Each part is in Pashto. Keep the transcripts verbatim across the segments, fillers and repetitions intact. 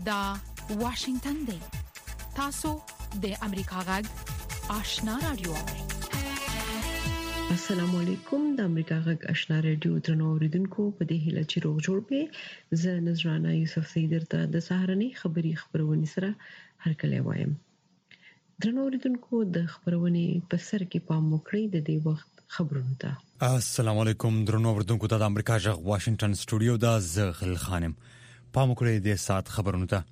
دا واشنگتن دی. تاسو د امریکا غږ آشنا رادیو. السلام علیکم. د امریکا غږ آشنا رادیو درنو اوریدونکو په دې هیله چې روغ جوړ به زه نذرانه یوسف سیدر ته د سهارنی خبري خبرونه سره هرکلی وایم. درنو اوریدونکو د خبرونه په سر کې پام وکړئ د دې وخت خبرونه ته. السلام علیکم درنو اوریدونکو ته د امریکا غږ واشنگټن سټوډیو دا زغل خانم. پام وکړئ د سات خبرونه ته.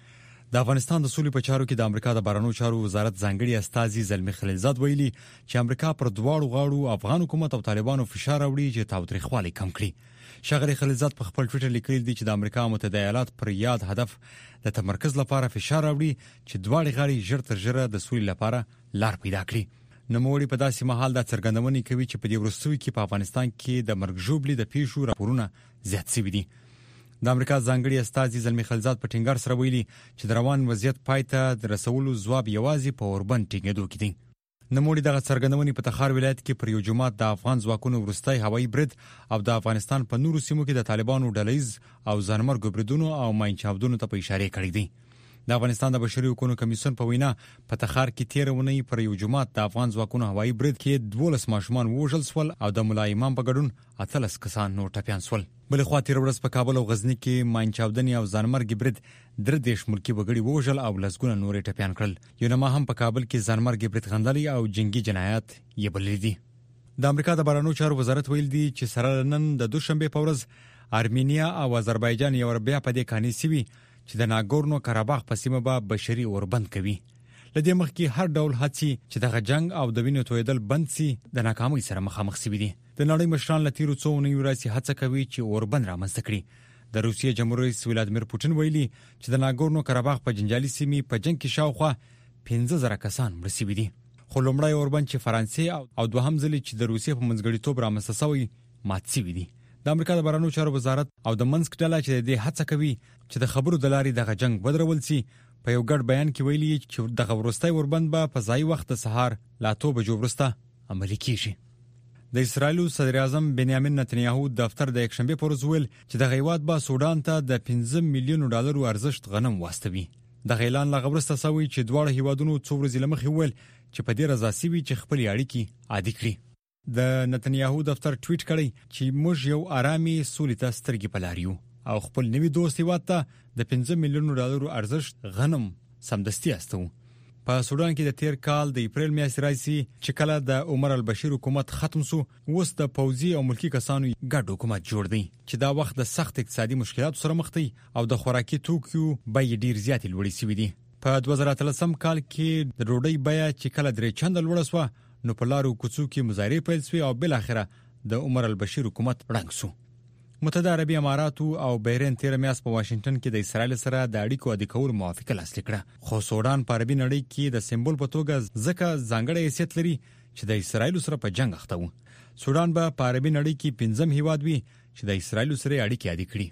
د افغانستان د سولې په چارو کې د امریکا د بهرنیو چارو وزارت ځانګړي استازي زلمی خلیلزاد ویلي چې امریکا پر دواړو غاړو افغان حکومت او طالبانو فشار راوړي چې تاوتریخوالی کم کړي. ښاغلي خلیلزاد په خپل ټویټر لیکلي دي چې د امریکا متحده ایالات پر یاد هدف د تمرکز لپاره فشار راوړي چې دواړه غاړې ژر تر ژره د سولې لپاره لار پیدا کړي. نوموړي په داسې مهال د څرګندونې کوي چې په دې وروستیو کې په افغانستان کې د مرګ ژوبلې د پیښو راپورونه زیات شوي دي. د امریکا ځانګړي استازي زلمی خلیلزاد په ټینګار سره ویلي چې د روان وضعیت پای ته د رسولو ځواب یوازې په اوربند ټینګېدو کې دی. نوموړي دغه څرګندونې په تخار ولایت کې پر یو جماعت د افغان ځواکونو وروستي هوایي برید او د افغانستان په نورو سیمو کې د طالبانو ډلهیز او ځانمرګ بریدونو او ماین چاودنو ته په اشاره کړې دي. د افغانستان د بشري حقوقو کمیسیون په وینا په تخار کې تیر ونی پر یو جماعت د افغان ځواکونو هوایي برید کې دولس ماشومان وژل شول او د ملا امام په ګډون اتلس کسان نور ټپيان شول. بل خو تیر ورځ په کابل او غزنی کې ماین چاودنې او ځانمرګ برید در دیش ملکی وګړي وژل او لسګونه نور ټپيان کړل. یو نه ما هم په کابل کې ځانمرګ برید غندلي او جنگي جنایات یې بللي دي. د امریکا د بهرنیو چارو وزارت ویل دي چې سره نن د دوشنبه په ورځ ارمینیا او آذربایجان یو بیا په دې کاني سوي چې د ناګورنو کاراباغ په سیمه به بشري اوربند کوي. لدې مخکې هر ډول هڅې چې دغه جنگ او د وینې تویدل بند سي د ناکامۍ سره مخامخ شوي دي. د نړۍ مشران له تیرو څو اونیو راځي هڅه کوي چې اوربند رامنځته کړي. د روسیې جمهور رئیس ولادیمیر پوتین ویلي چې د ناګورنو کاراباغ په جنجالي سیمې په جنگ کې شاوخوا پنځه زره کسان مړ شوي دي. خو لومړی اوربند چې فرانسې او دوهم ځل چې د روسیې په منځګړیتوب رامنځته شوی مات شوی دي. د امریکا د بهرنیو چارو وزارت او د منسک ډله چې د هڅه کوي چې د خبرو د لارې دغه جنگ بدرول شي په یو ګډ بیان کې ویلي چې دغه وروستي اوربند به په ځای وخت د سهار لا تو بجو وروسته عملي کیږي. د اسرایل صدر اعظم بنیامین نتنیاهو دفتر د یکشنبه پر ورځ ویل چې د غیواد با سودان ته د پنځه میلیون ډالرو ارزښت غنم واستوي. د اعلان لا غبرسته سوي چې دواړه هیوادونو څو ورځې لمخې ویل چې په دې رضا سوي چې خپل اړیکې عادي کړي. د نتنیاهو دفتر ټویټ کړی چې موږ یو آرامي سولې ته سترګې پلاریو او خپل نوی دوست هیواد ته د پنځه میلیون ډالرو ارزښت غنم سمدستي استو. په سودان کې د تیر کال د اپریل میاشتې راځي چې کله د عمر البشیر حکومت ختم سو اوس د پوځي او ملکی کسانو ګډ حکومت جوړ دی چې دا وخت د سخت اقتصادي مشکلاتو سره مخ دی او د خوراکي توکو بیې ډیر زیاتې لوړې شوې دي. په دوه زره اتلسم کال کې د ډوډۍ بیه چې کله درې چنده لوړه شوه نو په لارو کوڅو کې مظاهرې پیل شوې او بل اخره د عمر البشیر حکومت رنګ شو. متحده عربي اماراتو او بحرین تیر میاشت په واشنگټن کې د اسرایل سره د اړیکو د کول موافقه لاسلیک کړه. خو سودان په عربي نړۍ کې د سمبول په توګه ځکه ځانګړی حیثیت لري چې د اسرایل سره په جنگ اخته و. سودان به په عربي نړۍ کې پنځم هیواد وي چې د اسرایل سره اړیکې عادي کړي.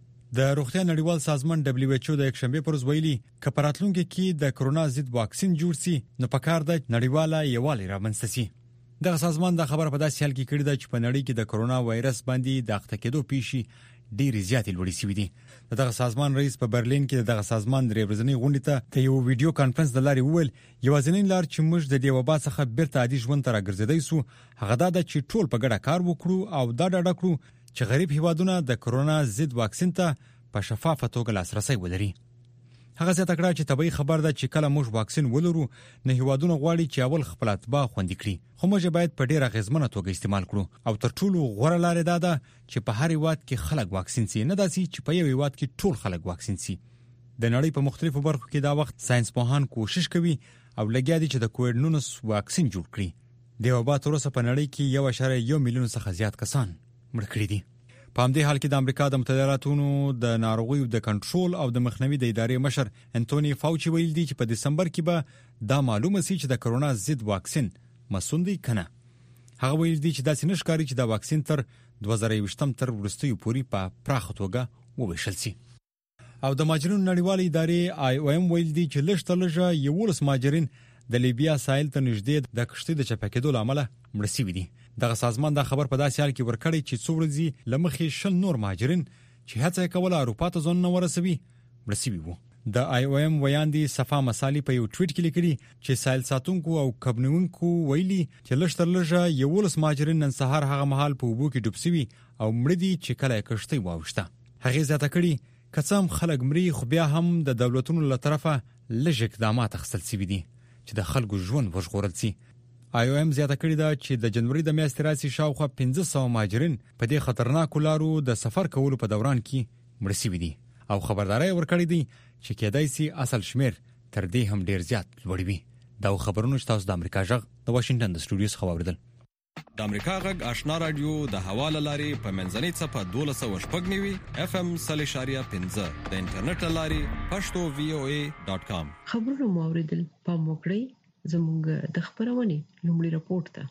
د روغتیا نړیوال سازمان دبليو ایچ او د یکشنبه پر ورځ ویلي چې په راتلونکي کې د کرونا ضد واکسین جوړ شي نو پکار د نړیواله یووالي رامنځته شي. دغه سازمان د خبره په داسې حال کې کړی دی چې په نړۍ کې د کرونا وایرس باندې د اخته کېدو پیښې ډېرې زیاتې لوړې شوې دي. دغه سازمان رئیس په برلین کې دغه سازمان درې ورځنۍ غونډې ته د یو ویډیو کانفرنس د لارې وویل یوازینۍ لار چې موږ د دې وبا څخه بیرته عادي ژوند ته راګرځېدای سو هغه دا ده چې ټول په ګډه کار وکړو او دا ډاډه کړو چې غریب هیوادونه د کرونا ضد واکسین ته په شفافه توګه لاسرسي ولري. هغه څه تکړه چې طبي خبر ده چې کله موږ واکسین ولرو نه هیوادونه غواړي چې اول خپل اتباع خوندي کړي خو موږ باید په ډیره غزمنه توګه استعمال کړو او تر ټولو غوړه لار ده ده چې په هر هیواد کې خلک واکسین سي نه داسي چې په یو هیواد کې ټول خلک واکسین سي. د نړۍ په مختلفو برخو کې دا وخت ساينس پوهان کوشش کوي او لګیا دي چې د کووډ نولس واکسین جوړ کړي. د وبا تر اوسه په نړۍ کې یو اشاره یو میلیون څخه زیات کسان مړ کړي دي. په همدې حال کې د امریکا د متحده ایالاتونو د ناروغیو د کنټرول او د مخنیوي د ادارې مشر انټونی فاوچي ویل دي چې په دسمبر کې به دا معلومه شي چې د کرونا ضد واکسین مسؤل دی کنه. هغه ویل دي چې داسې نشکاري چې دا واکسین تر دوه زره یوویشتم تر وروستیو پورې په پراخه توګه وویشل شي. او د ماجرینو نړیوالې ادارې آی او ام ویل دي چې لږ تر لږه یولس ماجرین د لیبیا ساحل ته نږدې د کشتۍ د چپکېدو لامل مړ شوي دي. دغه سازمان دا خبر په داسې حال کې ورکړی چې څو ورځې لمخې شل نور مهاجرین چې هڅه کوله اروپا ته ځان ورسوي مړ شوي وو. د آی او ایم ویاندي صفا مسالي په یو ټویټ کې لیکلي چې سایل ساتونکو او کبنونکو ویلي چې لشتر لږه یو ولس ماجرین نن سهار هغه مهال په وبو کې ډوب شوي او مړ دي چې کله کشتۍ واوښته. هغه زیاته کړي کڅم خلک مري خو بیا هم د دولتونو له طرفه لږ اقدامات اخیستل شوي دي چې د خلکو ژوند وژغورل شي. آی او ایم زیاته کړي دا چې د جنوري د میاشتې راځي شاوخوا پنځه سوه مهاجرین په دې خطرناکو لارو د سفر کولو په دوران کې مړ شوي دي او خبرداري ورکړې دي چې کېدای شي اصل شمیر تر دې هم ډیر زیات لوړ وي. دا خبرونه تاسو د امریکا جغ د واشنگټن د سټوډیوز خبردل. د امریکا غږ آشنا رادیو د حواله لاري په منځنۍ صفه دولس او شپږ نیوي اف ام صالح شاریه پنځه د انټرنیټ لاري پښتو وی او ای ډاٹ کام. خبرونه موریدل په موکړی زموږ د خبرونه لومړی راپورټ ته.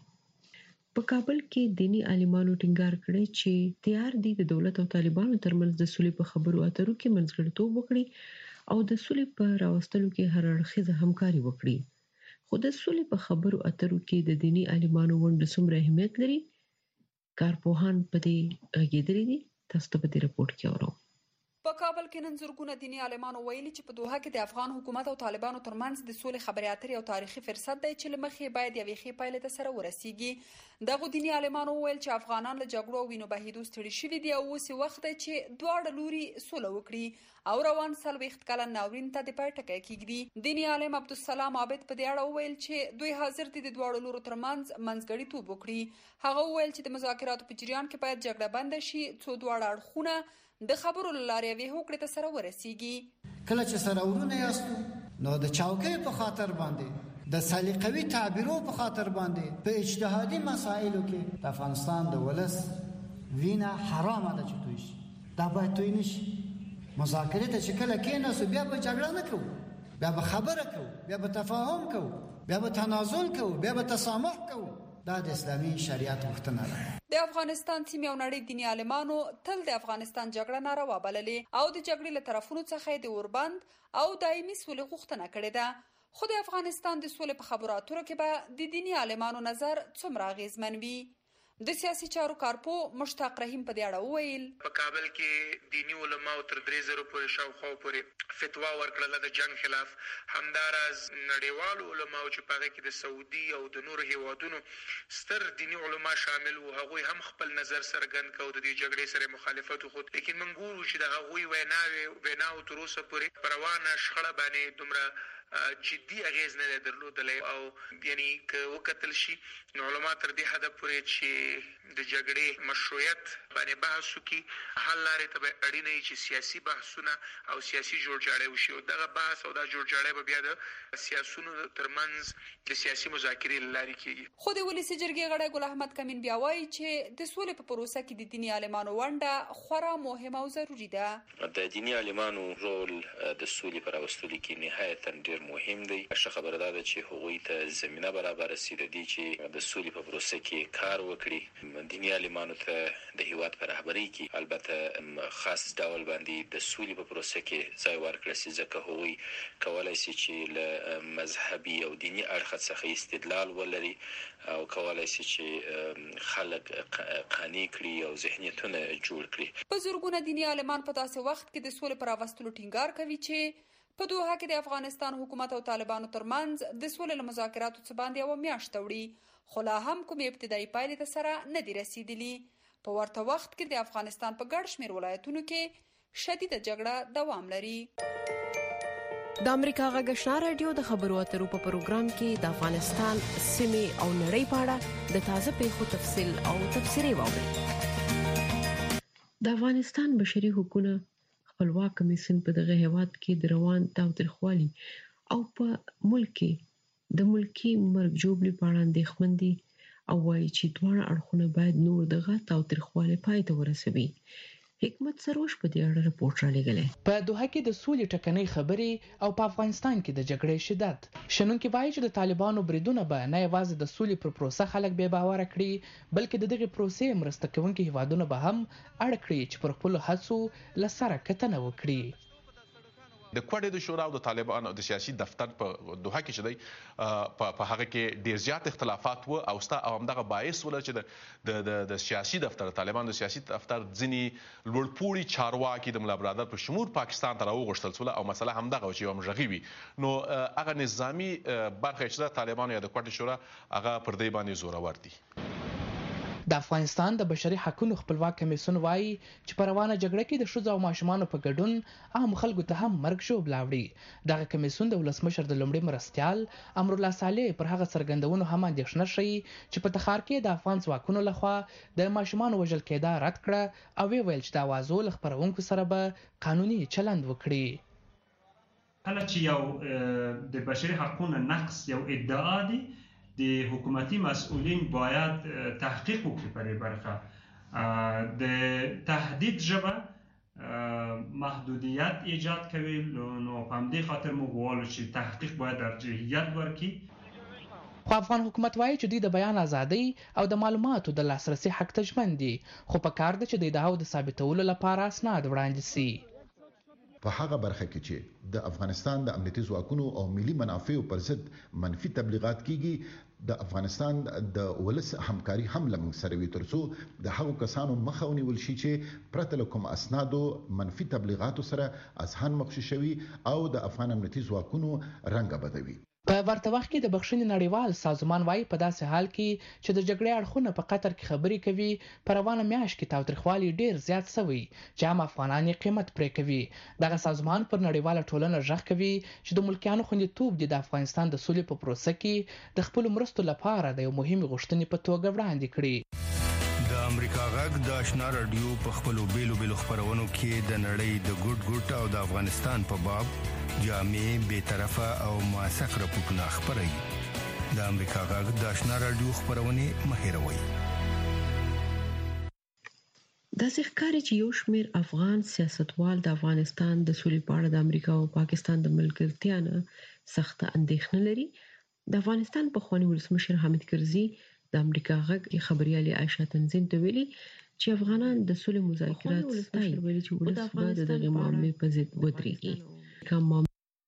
په کابل کې دینی عالمانو ټینګار کړی چې تیار دي د دولت او طالبانو ترمنځ د سولې په خبرو اترو کې منځګړیتوب وکړي او د سولې په راوستلو کې هر اړخیزه همکاري وکړي. خو د سولې په خبرو اترو کې د دینی عالمانو ونډه څومره اهمیت لري کارپوهان په دې غږېدلي دي. تاسو ته په دې راپورټ کې اورو. په کابل کې نن زرګونه دینی عالمانو ویلي چې په دوحه کې د افغان حکومت او طالبانو ترمنځ د سولې خبرې اترې او تاریخي فرصت دی چې لمخې باید یوې ښې پایلې ته سره ورسیږي. دغه دینی عالمانو ویل چې افغانان له جګړو او وینو بهیدو ستړي شوي دي او اوس وخت دی چې دواړه لوري سوله وکړي او روان څلوېښت کلن ناورین ته د پای ټکی کېږدي. دینی عالم عبدالسلام عابد په دې اړه وویل چې دوی حاضر دي د دواړو لورو ترمنځ منځګړیتوب وکړي. هغه وویل چې د مذاکراتو په جریان کې باید جګړه بنده شي څو دواړه اړخونه د خبرو لارې یوې هوکړې ته سره ورسیږي. کله چې سره ورونه یاستو نو د چوکۍ په خاطر باندې د سلیقوي تعبیرو په خاطر باندې په اجتهادي مسایلو کې د افغانستان د ولس وینا حرامه ده چې توی شي. دا باید توی نشي. مذاکرې ته چې کله کېناستو بیا به جګړه نه کوو، بیا به خبره کوو، بیا به تفاهم کوو، بیا به تنازل کوو، بیا به تسامح کوو. دا د اسلامي شریعت غوښتنه ده. د افغانستان سیمې او نړۍ دیني عالمانو تل د افغانستان جګړه ناروا بللې او د جګړې له طرفونو څخه د اوربند او دایمي سولې غوښتنه کړې ده. خو د افغانستان د سولې په خبرو اترو کې به د دیني عالمانو نظر څومره اغیزمن وي. د سیاسي چارو کارپو مشتاق رحیم په دې اړه وویل په کابل کې دینی علما او تر درې زره پورې شاوخوا پورې فتوا ورکړه د جنگ خلاف. همداراز نړیوالو علماو چې په هغه کې د سعودي او د نورو هیوادونو ستر دینی علما شامل وو هغوی هم خپل نظر څرګند کړ د دې جګړې سره مخالفت وکړ. لیکن موږ ګورو چې د هغوی ویناوي ویناو تر اوسه پورې په روانه شخړه باندې دومره جدي اغیز نه درلودلی او یعنی که وکتل شي نو علما تر دې حده پورې چې د جګړې مشروعیت باندې بحث وکړي حل لارې ته به اړینه وي چې سیاسي بحثونه او سیاسي جوړجاړی وشي او دغه بحث او دا جوړجاړی به بیا د سیاسونو ترمنځ د سیاسي مذاکرې له لارې کېږي. خو د ولسي جرګې غړی ګل احمد کمین بیا وایي چې د سولې په پروسه کې د دیني عالمانو ونډه خورا مهمه او ضروري ده. د دیني عالمانو رول د سولې په راوستلو کې نهایتاً ډېر مهم دی. ښه خبره ده چې هغوی ته زمینه برابره سي د دې چې د سولې په پروسه کې کار وکړي. دیني عالمانو ته د هیواد په رهبرۍ کې البته خاص ډول باندې د سولې په پروسه کې ځای ورکړل سي ځکه هغوی کولی سي چې له مذهبي او دیني اړخه څخه استدلال ولري او کولی سي چې خلک قانع کړي او ذهنیتونه جوړ کړي. په زرګونه دیني عالمان په داسې وخت کې د سولې پر راوستلو ټینګار کوي چې په دوحه کې د افغانستان حکومت او طالبانو ترمنځ د سولې له مذاکراتو څخه باندې یوه میاشت وړي خو لا هم کومې ابتدایي پایلې ته سره نه دي رسیدلي. په ورته وخت کې د افغانستان په ګڼ شمېر ولایتونو کې شدیده جګړه دوام لري. د امریکا غږ آشنا رادیو د خبرو اترو په پروګرام کې د افغانستان سیمې او نړۍ په اړه د تازه پیښو تفصیل او تبصرې واورئ. د افغانستان بشري حقوقو خپلواک کمیسیون په دغه هیواد کې د روان تاوتریخوالي او په ملک کې د ملکی مرګ جوړې په اړه اندېښمن دي او وايي چې دواړه اړخونه باید نور دغه تاوتریخوالي پای ته ورسوي. حکمت سروش په دې اړه راپورټ رالیږلی. په دوحه کې د سولې ټکنۍ خبرې او په افغانستان کې د جګړې شدت. شنونکي وایي چې د طالبانو بریدونه به نه یوازې د سولې پر پروسه خلک بې باوره کړي بلکې د دغې پروسې مرسته کوونکي هیوادونه به هم اړ کړي چې پر خپلو هڅو له سره کتنه وکړي. د کوډې د شورا او د طالبانو د سیاسي دفتر په دوحه کې چې دی په هغه کې ډیر زیات اختلافات و او ستا او همدغه باعث ول چې د د سیاسي دفتر طالبانو د سیاسي دفتر ځینی لوړپوړي چارواکي د ملا برادر په شمول پاکستان ته راوغښتل سول او مسله همدغه چې هم ژغي وي نو هغه نظامی برخه چې د طالبانو یا د کوډې شورا هغه پر دې باندې زورور دي. د افغانستان د بشري حقوقو خپلواک کمیسیون وایي چې په روانه جګړه کې د ښځو او ماشومانو په ګډون عام خلکو ته هم مرګ ژوبله وړي. دغه کمیسیون د ولسمشر د لومړي مرستیال امرالله صالح پر هغه څرګندونو هم اندېښنه ښیي چې په تخار کې د افغان ځواکونو لخوا د ماشومانو وژل کېدا رد کړه او ویل چې د اوازو له خپرونکو سره به قانوني چلند وکړي. کله چې یو د بشري حقوقو نقص یو ادعا دی د حکومتي مسئولین باید تحقیق وکړي په دې برخه. د تهدید ژبه محدودیت ایجاد کوي نو په همدې خاطر موږ غواړو چې تحقیق باید ارجحیت ورکړي. خو افغان حکومت وایي چې دوی د بیان ازادۍ او د معلوماتو د لاسرسي حق ته ژمن دي خو په کار ده چې دوی د هغو د ثابتولو لپاره اسناد وړاندې سي. په هغه برخه کې چې د افغانستان د امنیتي ځواکونو او ملي منافعو پر ضد منفي تبلیغات کیږي د افغانستان د ولس همکاري هم لمږ سره وي ترڅو د هغو کسانو مخه ونیول شي چې پرته له کوم اسنادو منفي تبلیغاتو سره اذهان مغشوش شوي او د افغان امنیتي ځواکونو رنګ بدوي. په ورته وخت کې د بخښنې نړیوال سازمان وایي په داسې حال کې چې د جګړې اړخونه په قطر کې خبرې کوي په روانه میاشت کې تاوتریخوالی ډیر زیات شوی چې هم افغانان یې قیمت پرې کوي. دغه سازمان پر نړیواله ټولنه غږ کوي چې د ملکیانو خوندیتوب د افغانستان د سولې په پروسه کې د خپل مرستو لپاره د یو مهم غوښتنې په توګه وړاندې کړي. د امریکا غږ د آشنا رادیو په خپل بیلو بیلو خبرونو کې د نړۍ د ګډ ګډ او د افغانستان په باب جامع به طرفه او موثق راپورټونه خبري. د امریکا غږ د آشنا رادیو خبرونه مهیروي. د ځخکاري چې یو شمېر افغان سیاستوال د افغانستان د سولې په اړه د امریکا او پاکستان د ملګرتیا نه سخت اندېښنه لري. د افغانستان په خواني ولسمشر حامد کرزي د امریکا غږ خبريالي عائشہ تنزین ته ویلي چې افغانان د سولې مذاکرات ستایي ویلي چې ولس به د دغه معاملې په ضد ودرېږي. کوم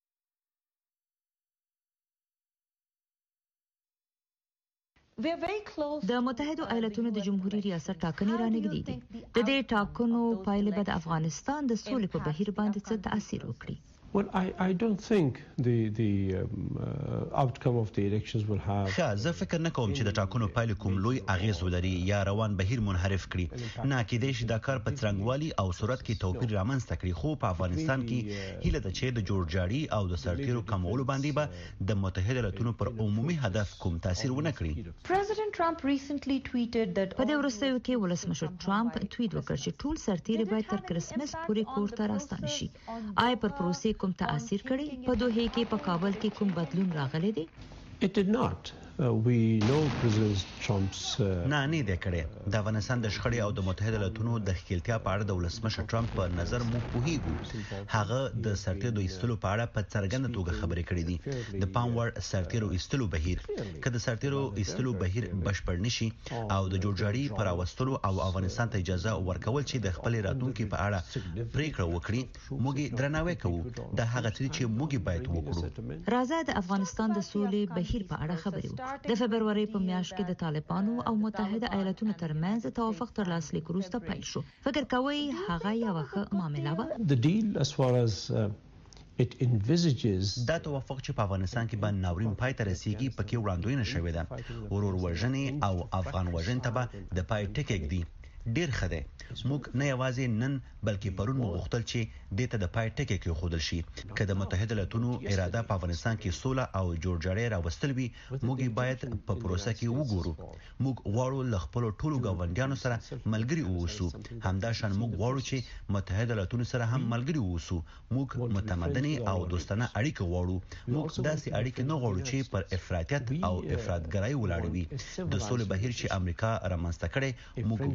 د متحده ایالاتونو د جمهوریت ریاست ټاکنې رانږدې دي. د دې ټاکنو پایلې به د افغانستان د سولې په بهیر باندې څه تاثیر وکړي؟ Well, I, I don't think the the um, uh, outcome of the elections will have. ښه زه فکر نه کوم چې د ټاکنو پایلې کوم لوی اغیز ولري یا روان بهیر منحرف کړي. نه کېدای شي دا کار په څرنګوالي او صورت کې توپیر رامنځته کړي خو په افغانستان کې هیله ده چې د جوړجاړي او د سرتیرو کمولو باندې به د متحده ایالاتونو پر عمومي هدف کوم تاثیر ونه کړي. President Trump recently tweeted that په دې وروستیو کې ولسمشر ټرمپ توییټ وکړ چې ټول سرتیري باید تر کرسمس پورې کور ته راستانه شي. آیا پر پروسې کوم تاثیر کړي؟ په دوه کې په کابل کې کوم بدلون راغلی دی؟ It did not. Uh, we know President Trump's نه نه دی کړی. د افغانستان د شخړې او د متحده ایالاتونو د ښکیلتیا په اړه د ولسمشر ټرمپ په نظر مو پوهیږو. هغه د سرتیرو ایستلو په اړه په څرګنده توګه خبرې کړې دي. د پام وړ سرتیرو ایستلو بهیر که د سرتیرو ایستلو بهیر بشپړ نشي او د جوړجاړي پر واستلو او افغانستان ته اجازه ورکول چې د خپل راتلونکي په اړه پریکړه وکړي موږ درناوی کوو. د هغه څه چې موږ باید وکړو. راځه د افغانستان د سولې بهیر په اړه خبرې وکړو. د فبرवरी په میاشت کې د طالبانو او متحده ایالاتونو ترمنځ توافق ترلاسه لیک وروسته پیل شو. فکر کوئ هغه یو ښه معامله وه؟ The deal as far as uh, it envisages دا توافق چې په افغانستان کې به ناورین پای ته رسیږي پکې وړاندوینه شوې ده. ورور وژنې او افغان وژنې ته به د پای ټکی ږدي. ډیر ښه دی. موږ نه یوازې نن بلکې پرون مو غوښتل چې دې ته د پای ټکی کېښودل شي. که د متحده ایالاتونو اراده په افغانستان کې سوله او جوړجاړی راوستل وي موږ باید په پروسه کې وګورو. موږ غواړو له خپلو ټولو ګاونډیانو سره ملګري اوسو. همداشان موږ غواړو چې متحده ایالاتونو سره هم ملګري اوسو. موږ متمدنې او دوستانه اړیکې غواړو. موږ داسې اړیکې نه غواړو چې پر افراطیت او افراطګرایي ولاړې وي. د سولې بهیر چې امریکا رامنځته کړی موږ وینو چې د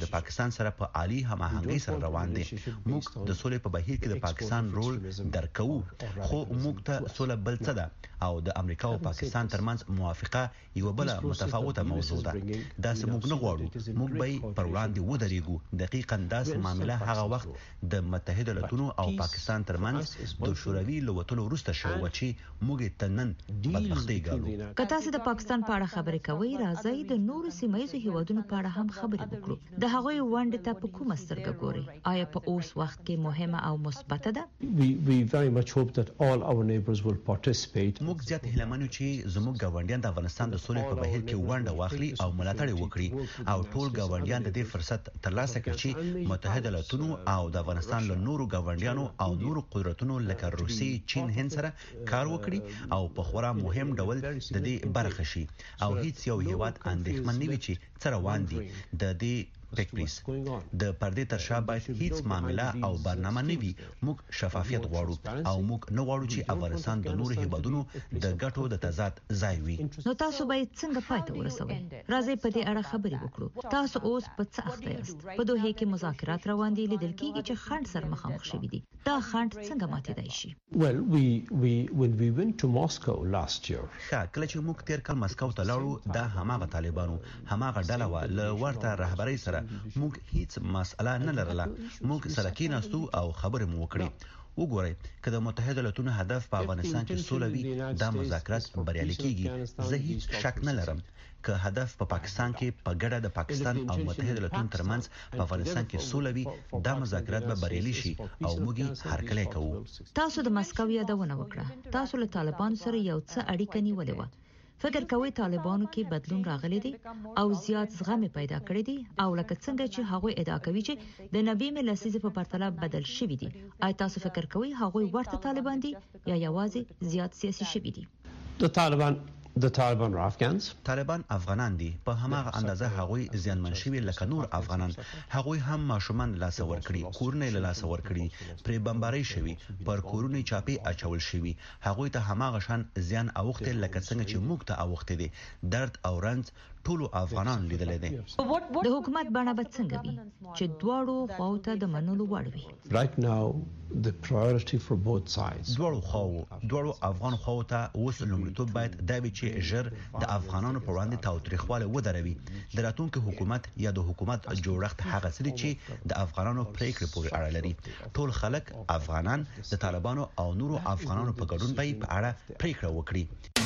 د پاکستان سره په عالی هماهنګۍ سره روان دي. موږ د سولې په بهیر کې د پاکستان رول درکو، خو موږ ته سوله بل څه ده او د امریکا او پاکستان ترمنځ موافقه یو بل متفاوته موضوع ده. دا موږ نه غواړو، موږ به پر وړاندې ودرېږو. دقیقاً داسې معامله هغه وخت د متحده ایالاتونو او پاکستان ترمنځ د شوروي له وتلو وروسته شو چې موږ ته نن بدبختي ګالو. که تاسو د پاکستان په اړه خبرې کوئ، راځئ د نورو سیمایي هیوادونو په اړه هم خبرې وکړو. د هغوی ونډې ته په کومه سترګه ګورئ؟ آیا په اوس وخت کې مهمه او مثبته ده؟ We we very much hope that all our neighbors will participate. موږ زیات هیله منو چې زموږ ګاونډیان د افغانستان د سولې په بهیر کې ونډه واخلي او ملاتړ وکړي او ټول ګاونډیان د دې فرصت ترلاسه کړي چې متحده ایالاتونو او د افغانستان له نورو ګاونډیانو او نورو قدرتونو لکه روسي، چین، هند سره کار وکړي او په خورا مهم ډول د دې برخه شي او هیڅ یو هیواد اندېښمن نه وي چې څه روان دي. د دې ټیکپریس د پردې تر شا باید هیڅ معامله او برنامه نه وي. موږ شفافیت غواړو او موږ نه غواړو چې افغانستان د نورو هیوادونو د ګټو د تضاد ځای وي. نو تاسو باید څنګه پای ته ورسوئ؟ راځئ په دې اړه خبرې وکړو. تاسو اوس په څه اخته یاست؟ په دوحه کې مذاکرات روان دي، لیدل کېږي چې خنډ سره مخامخ شوي دي. دا خنډ څنګه ماتېدای شي؟ Well, we we when we went to Moscow last year. ښه، کله چې موږ تیر کال مسکو ته لاړو، دا هماغه طالبانو هماغه ډله وه له ورته رهبرۍ سره. موږ هیڅ مسأله نه لرله. موږ سره کېناستو او خبرې مو وکړې. وګورئ، که د متحده ایالاتونو هدف په افغانستان کې سوله وي، دا مذاکرات بریالي کیږي. زه هیڅ شک نه لرم. که هدف په پاکستان کې په ګډه د پاکستان او متحده ایالاتونو ترمنځ په افغانستان کې سوله وي، دا مذاکرات به بریالي شي او موږ یې هرکلی کوو. تاسو د مسکو یادونه وکړه. تاسو له طالبانو سره یو څه اړیکه نیولې وه. فکر کوئ طالبانو کې بدلون راغلی دی او زیات زغم پیدا کړی دی، او لکه څنګه چې هغوی ادعا کوي چې د نوې لسیزې په پرتله بدل شوي دي، آیا تاسو فکر کوئ هغوی ورته طالبان دي یا یوازې زیات سیاسي شوي دي؟ The Taliban The Taliban are Afghans. طالبان افغانان دي. په هماغه اندازه هغوی زیانمن شوي لکه نور افغانان. هغوی هم ماشومان لاس ورکړي، کورونه له لاس ورکړي، پرې بمبارۍ شوي، پر کورونو چاپی اچول شوي. هغوی ته هماغه شان زیان اوخته لکه څنګه چې موږ ته اوخته دي. درد او رنج ټولو افغانان لیدل دي. د حکومت بڼه به څنګه وي چې دواړو خواو ته د منلو وړ وي؟ Right now the priority for both sides. دواړو خواو دواړو افغان خواو ته اوس لومړیتوب باید دا وي چې ژر د افغانانو پر وړاندې تاوتریخوالی ودروي. د راتلونکي حکومت یا د حکومت جوړښت هغه څه دي چې د افغانانو پریکړې پورې اړه لري. ټول خلک افغانان د طالبانو او نورو افغانانو په ګډون به په اړه پریکړه وکړي.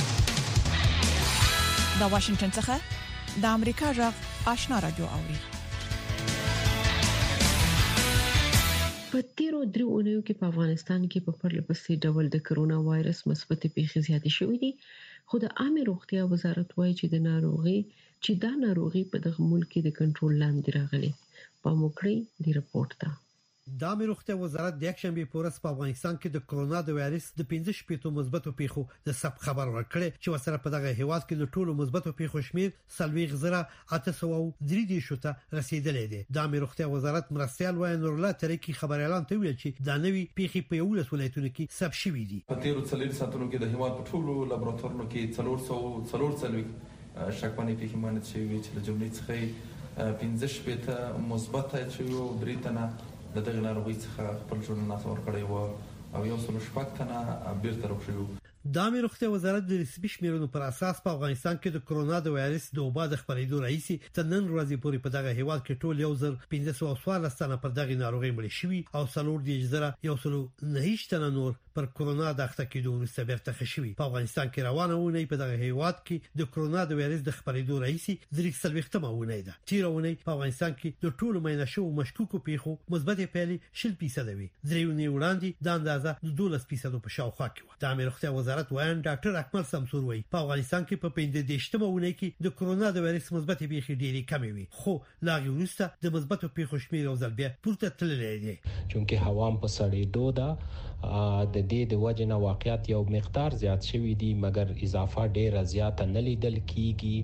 د واشنگټن څخه د امریکا غږ آشنا رادیو اوري. په تیرو درې اونیو کې په افغانستان کې په پرله پسې ډول د کرونا وایرس مثبت پیښې زیاتې شوې دي، خو د عامه روغتیا وزارت وایي چې د ناروغي چې دا ناروغي په دغه ملک کې د کنټرول لاندې راغلي. په موکړی دی رپورت ته د عامه روغتیا وزارت د یک شنبه پورس په افغانستان کې د کرونا د وایرس د پنځه شپږ مثبتو پیښو د سب خبر ورکړي چې وسره په دغه هیواد کې د ټولو مثبتو پیښو شمیر سلوي غزره اته سوه درې دېرش ته رسیدلې ده. د عامه روغتیا وزارت مرستيال وای نور الله ترکی خبر اعلان ته ویل چې دا نوې پیښې په یو ولایتونو کې سب شوې دي. په تیرو څلور ساتونو کې د هیواد په ټولو لابراتوارونو کې څلور سوه څلور څلوي شکمنې پیښې مانت شوې چې له جملې څخه پنځه شپږ ته مثبت شوي او درې تنه د دغه ناروغي څخه خپل ژوند نه څور کړی و او یو څلور شپږ تنه بیرته روغ شوي. د عامه روغتیا وزارت د رسمي شمیرونو پر اساس په افغانستان کې د کرونا د وایرس د وبا د خپرېدو رئیسي تر نن ورځې پورې په دغه هیواد کې ټول یو زر پنځه سوه څوارلس تنه پر دغه ناروغي مړ شوي او څلور دېرش زره یو سل نهه تنه نور پر کرونا د اخته کېدو وروسته بیرته ښه شوي. په افغانستان کې روانه اونۍ په دغه هیواد کې د کرونا د وایرس د خپرېدو رئیسي درې څلوېښتمه اونۍ ده. تېره اونۍ په افغانستان کې د ټولو معاینه شوو مشکوکو پیښو مثبتې پایلې شل فیصده وي. درې اونۍ وړاندې د اندازه د دولس فیصدو په شاوخوا کې وه. د عامه روغتیا وزارت وایي ډاکټر اکمل سمسور وایي په افغانستان کې په پنځه دېرشمه اونۍ کې د کرونا د وایرس مثبتې پیښې ډېرې کمې وي، خو لا وروسته د مثبتو پیښو شمېر یو ځل بیا پورته تللی دی. چونکه هوا په سړېدو ده د دې د وجې نه واقعیت یو مقدار زیات شوی دی، مګر اضافه ډیره زیاته نه لیدل کیږي.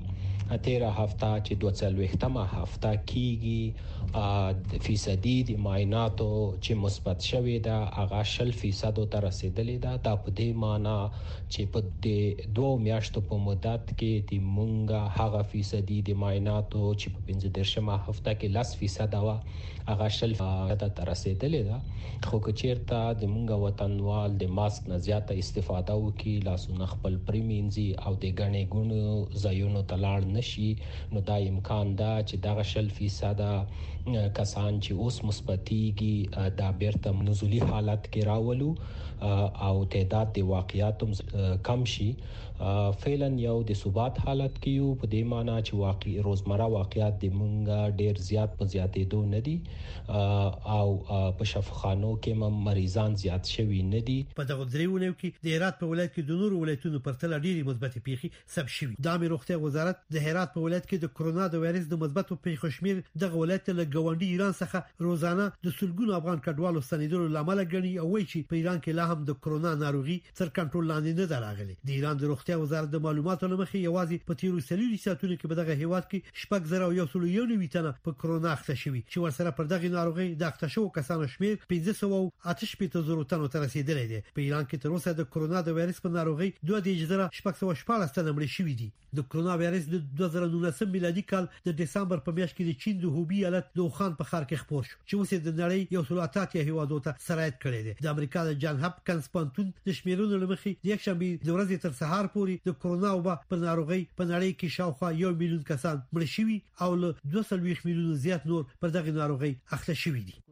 تیره هفته چې دوه څلوېښتمه هفته کیږي فیصدي د معایناتو چې مثبت شوی دا هغه شل فیصد ته رسیدلې ده. دا په دې معنی چې په دې دوه میاشتو په مدت کې د مونږه هغه فیصدي د معایناتو چې په پنځه دیرشمه هفته کې لس فیصد وا هغه شل فیصد ته رسیدلې ده. خو که چیرته د مونږه وطنوال د ماسک نه زیاته استفاده وکړي، لاسونه خپل پریمینځي او د غنې ګونو ځایونو ته لاړ نشي، نو دا امکان ده چې دغه شل فیصد کسان چې اوس مثبتيږي دا بیرته نزولي حالت کې راولو او تعداد د واقعیاتو کم شي. فعلا یو د ثبات حالت کې یو په دې معنی چې واقعي روزمره واقعیات د مونږه ډیر زیات په زیاتېدو نه دي او په شفاخانو کې مریضان زیات شوي نه دي. په دغه دریونه کې د هرات په ولایت کې د نورو ولایتونو پرتله ډېری مثبت پیښې ثبت شوي. د عامه روغتیا وزارت د هرات په ولایت کې د کرونا د وایرس د مثبت پیښو شمیر دغه ولایت له ګاونډي ایران څخه روزانه د سلګونو افغان کډوالو ستنیدلو لامل غني او وایي چې په ایران کې لا هم د کرونا ناروغي تر کنټرول لاندې نه راغلي. د ایران د روغتیا وزارت د معلوماتو لمخې یوازې په تیرو سلوي ساعتونو کې په دغه هیواد کې شپږ زره یو سل یو نوي تنه په کرونا اخته شوي چې ورسره پر دغه ناروغي د اخته شوو کسانو شمیر پنځه سوه اته شپږ زره تنو ته رسیدلی دی. په ایران کې تر اوسه د کرونا د وایرس په ناروغي دوه زره شپږ سوه شپږ تنه مړ شوي دي. د کرونا وایرس د دوه زره نولسم میلادي کال د دسمبر په میاشت کې د چین د هوبي ایالت د وخان په ښار کې خپور شو چې اوس د نړۍ یو سل اته هیوادو ته سرایت کړی دی. د امریکا د جان هاپکنز پانتون د شمیرونو لمخې د یک شنبه د ورځې تر سهار پورې د کرونا وبا په ناروغي په نړۍ کې شاوخوا یو میلیون کسان مړ شوي او له دوه سوه میلیون زیات نور پر دغه ناروغي اخته شوي دي.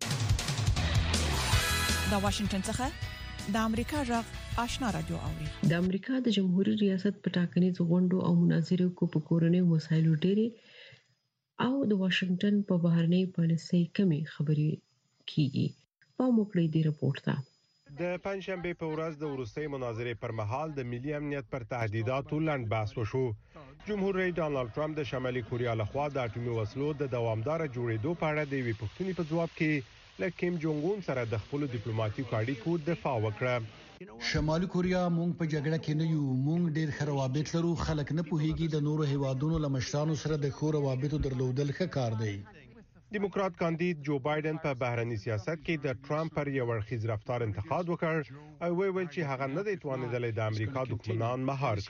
د واشنگټن څخه د امریکا غږ آشنا رادیو اوري. د امریکا د جمهوریت ریاست په ټاکنیزو غونډو او مناظرو کې په کورنۍ مسایلو ډېری او د واشنگټن په بهرنۍ پالیسۍ کمی خبرې کیږي. په موکړې دی رپورت ته د پنځشنبه په ورځ د وروستۍ مناظرې پر مهال د ملي امنیت پر تهدیداتو لاند بحث وشو. جمهور رئیس ډانلډ ټرمپ د شمالي کوریا لخوا د اټومي وسلو د دوامدار جوړېدو په اړه د وی پښتني په جواب کې له کیم جونګ اون سره د خپل ډیپلوماټیک اړیکو دفاع وکړه. شمالي کوریا مونږ په جګړه کې نه یو، مونږ ډېر خروابط لرو. خلک نه پوهیږي د نورو هیوادونو لمشرانو سره د خور روابطو درلودل ښه کار دی. دیموکرات کاندید جو بایدن په بهرني سیاست کې د ټرمپ پر یو ورخیز رفتار انتقاد وکړ او ویل چې هغه نه دی توانیدلی د امریکا دښمنان مهار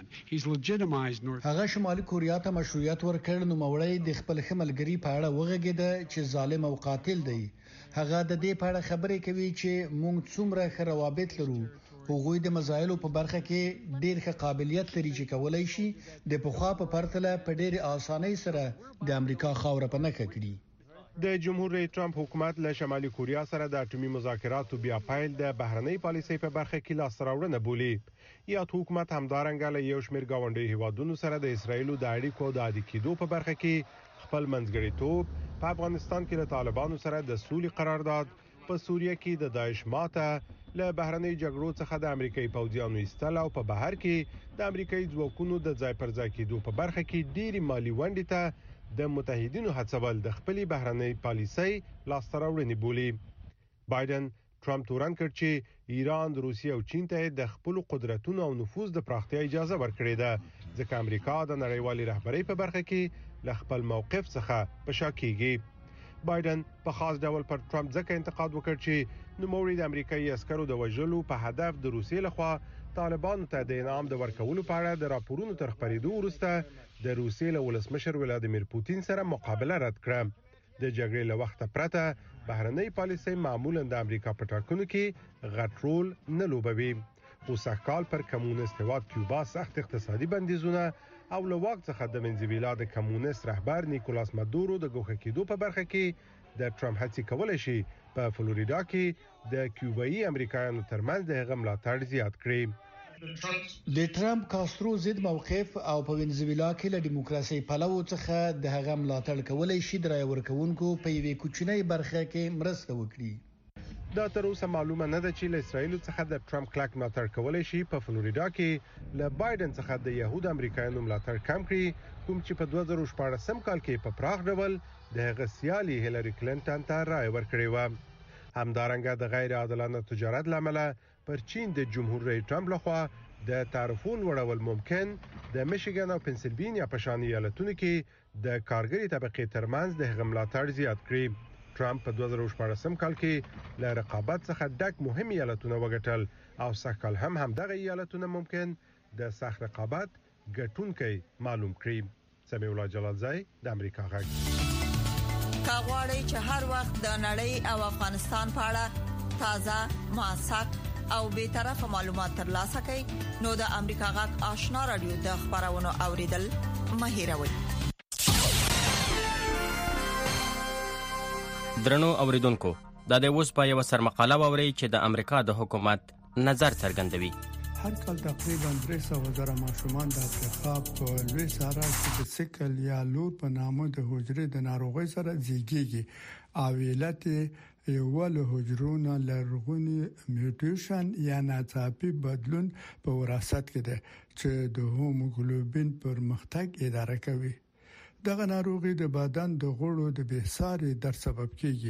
کړي. هغه شمالي کوریا ته مشروعیت ورکړ نو موړی د خپل خملګری په اړه وغږید چې ظالم او قاتل دی. هغه د دې په اړه خبرې کوي چې مونږ څومره ښه روابط لرو. هغوی د مسایلو په برخه کې ډېر ښه قابلیت لري چې کولای شي د پخوا په پرتله په ډېر اسانۍ سره د امریکا خاوره په نښه کړي. د جمهور رئیس ټرمپ حکومت له شمالي کوریا سره د اټومي مذاکراتو بیا پیل د بهرنۍ پالیسۍ په برخه کې لاس راوړنه بولي. یا حکومت همدارنګه له یو شمېر گاونډي هیوادونو سره د اسرایل د اړیکو د عادي کېدو په برخه کې خپل منځګړیتوب، په افغانستان کې له طالبانو سره د سولې قرارداد، په سوریه کې د داعش ماته، له بهرنۍ جګړو څخه د امریکایي پوځیانو ایستل او په بهر کې د امریکایي ځواکونو د ځای پر ځای کېدو په برخه کې ډېری مالی ونډې ته د متحدینو هڅول د خپلې بهرنۍ پالیسۍ لاسته راوړنې بولي. بایدن ټرمپ تورن کړ چې ایران، روسیه او چین ته د خپل قدرتونو او نفوذ د پراختیا اجازه ورکړې ده، ځکه امریکا د نړیوالې رهبرۍ په برخه کې له خپل موقف څخه په شا کېږي. بایدن په خاص ډول پر ټرمپ ځکه انتقاد وکړ چې نوموړي د امریکایي عسکرو د وژلو په هدف د روسیې لخوا طالبانو ته د انعام د ورکولو په اړه د راپورونو تر خپرېدو وروسته د روسیې له ولسمشر ولادیمیر پوتین سره مقابله رد کړه. د جګړې له وخته پرته بهرنۍ پالیسۍ معمولا د امریکا په ټاکنو کې غټ رول نه لوبوي. خو سږکال پر کمونیست هیواد کیوبا سخت اقتصادي بندیزونه او له واک څخه د وینزویلا د کمونیست رهبر نیکولاس مادورو د ګوښه کېدو په برخه کې د ټرمپ هڅې کولای شي په فلوریدا کې د کیوبایي امریکایانو ترمنځ د هغه ملاتړ زیات کړي. د ټرمپ کاسترو ضد موقف او په وینزویلا کې له دیموکراسي پلوه څخه د هغه ملاتړ کولای شي د رای ورکوونکو په یوې کوچنۍ برخه کې مرسته وکړي. دا تر اوسه معلومه نه ده چې له اسرایل څخه د ټرمپ کلک ملاتړ کولای شي په فلوریدا کې له بایدن څخه د يهود امریکایانو ملاتړ کم کړي، کوم چې په دوه زره شپاړسم کال کې په پراخ ډول د هغه سیالي هیلری کلینټن ته رای ورکړی و. همدارنګه د غیر عادلانه تجارت لامل پر چین د جمهور رئیس ټرمپ لخوا د تعرفون وړول ممکن د میشیګن او پنسلوانیا په شان ایالتونو کې د کارګری طبقه ترمنځ د غملاتړ زیات کړی. ټرمپ په دوه زره شپږ کال کې له رقابت څخه ډک مهم ایالتونه وګټل او سږکال هم همدغه ایالتونه ممکن د سخت رقابت ګټونکي معلوم کړي. سمیع الله جلالزای د امریکا غږ. کاغوري چې هر وخت د نړۍ او افغانستان په اړه تازه موثق او به طرفه معلومات ترلاسه کړئ نو د امریکا غږ آشنا رادیو د خبرونو اوریدل مه هیروئ. درنو اوریدونکو دا د اوس په یو سرمقاله ووري چې د امریکا د حکومت نظر څرګندوي. هر کال تقریبا درې سوه زره ماشومان د افریقا په لوی صحرا کې د سیکل یا لور په نامه د حجرې د ناروغۍ سره زیږیږي او علت یو له حجرونو لرغونی میوټیشن یا ناڅاپي بدلون په وراثت کې ده چې د هوموګلوبین پرمختګ اداره کوي. دغه ناروغي د بدن د غړو د بېساري در سبب کیږي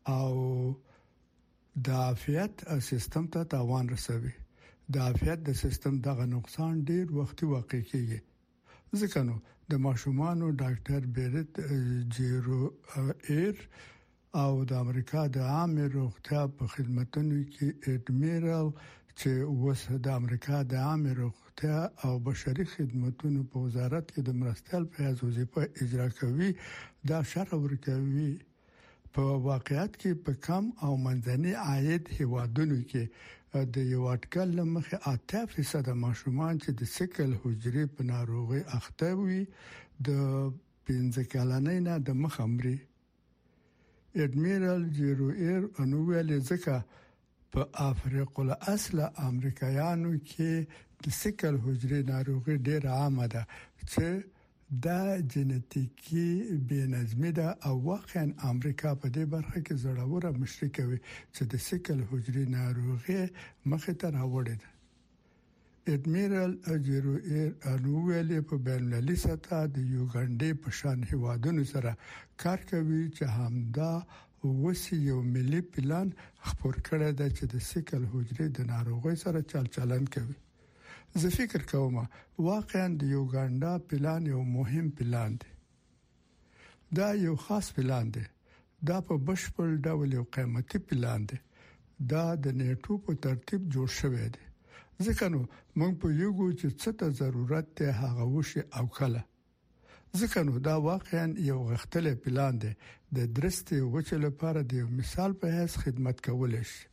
او د عافیت سیستم ته تاوان رسوي. د عافیت د سیستم دغه نقصان ډیر وختي واقع کیږي. ځکه نو د ماشومانو ډاکټر بیرت جیرو ایر او د امریکا د عامه روغتیا په خدماتو کې اډمیرال چې اوس د امریکا د عامه روغتیا او بشري خدماتو په وزارت کې د مرستیال په وظیفه اجرا کوي دا شرح ورکوي. په واقعیت کې په کم او منځني عاید هیوادونو کې د یو اټکل لمخه اته فیصد ماشومان چې د سیکل حجرې په ناروغي اخته وي د پنځه کلنۍ نه د مخمري. اډمیرال جیروئر انوویل ځکه په افریقا الاصل امریکایانو کې د سیکل حجرې ناروغي ډېر عامه ده چې دا جنټیکي بېنظمي ده او واقعا امریکا په دې برخه کې زړوره مشري کوي چې د سیکل حجرې ناروغي مخې ته راوړي ده. اډمیرال جیروئر انوویل په بین‌المللي سطح د یوګانډې په شان هیوادونو سره کار کوي چې همدا وسی یو ملي پلان خبر کړی دی چې د سیکل حجرې د ناروغۍ سره چل چلن کوي. زه فکر کوم واقعا د یوګانډا پلان یو مهم پلان دی. دا یو خاص پلان دی. دا په بشپړ ډول یو قیمتي پلان دی. دا د نیټو په ترتیب جوړ شوی دی. ځکه نو موږ په یو ګو چې څه ته ضرورت ته هغه وشي او کله. ځکه نو دا واقعا یو غختلې پلان دی د درستې وچه لپاره د یو مثال په حیث خدمت کولای شي.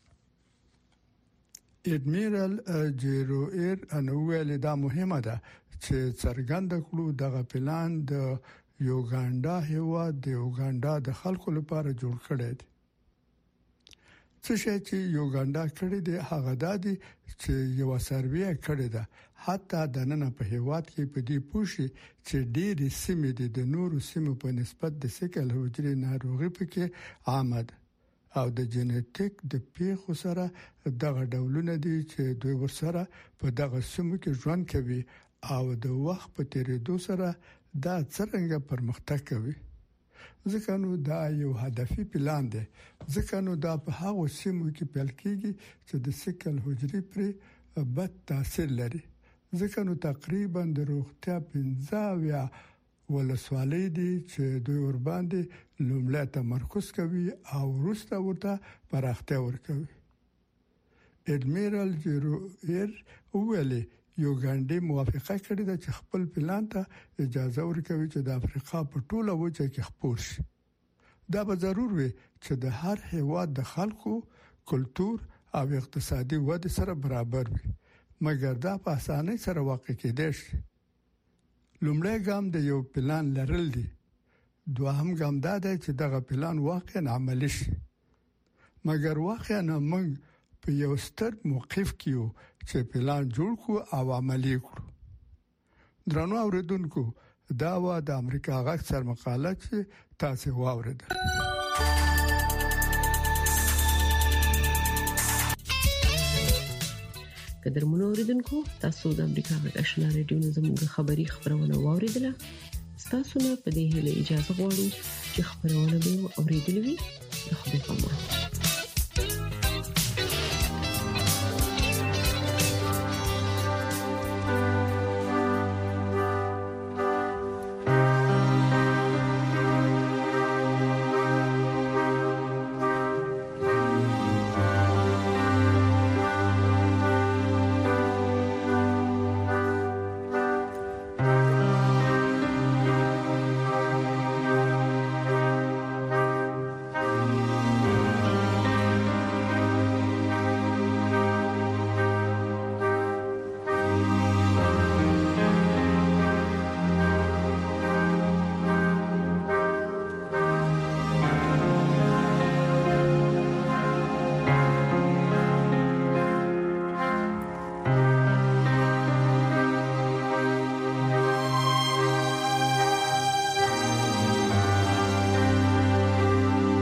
اډمیرال جیروئر انوویل دا مهمه ده چې څرګند کړو دغه پلان د یوګانډا هیواد د یوګانډا د خلکو لپاره جوړ کړی دی. څه شي چې یوګانډا کړی دی هغه دادی چې یو سروې کړی ده حتی د نن په هیواد کې په دې پوښي چې ډېری سیمې د نورو سیمو په نسبت د سیکل حجرې ناروغي پکې عامه ده او د جنټیک د پیښو سره دغه ډولونه دي چې دوی ورسره په دغه سیمو کې ژوند کوي او د وخت په تیریدو سره دا څرنګه پرمختګ کوي. ځکه نو دا یو هدفي پلان دی. ځکه نو دا په هغو سیمو کې پیل کیږي چې د سیکل حجرې پر بد تاثیر لري. ځکه نو تقریبا د روغتیا پنځه ولسوالۍ دي چې دوی ور باندې لومړی تمرکز کوي او وروسته ورته پراختیا ورکوي. اډمیرال جیروئر ویلي یوګانډې موافقه کړې ده چې خپل پلان ته اجازه ورکوي چې د افریقا په ټوله وچه کې خپور شي. دا به ضرور وي چې د هر هیواد د خلکو کلچر او اقتصادي ودې سره برابر وي مګر دا په اسانۍ سره واقع کېدای شي. لومړی ګام د یو پلان لرل دي. دوهم ګام دا دی چې دغه پلان واقعا عملي شي. مګر واقعا موږ په یو ستر موقف کې یو چې پلان جوړ کړو او عملي کړو. درنو اوریدونکو دا و د امریکا غږ سر مقاله چې تاسو واوریدل. قدر منو اوریدونکو تاسو د امریکا غږ آشنا رادیو زموږ خبری خبرونه واوریدله. تاسو نه په دې هیله اجازه غواړو چې خبرونه به اوریدلې وي. د خدای په امان.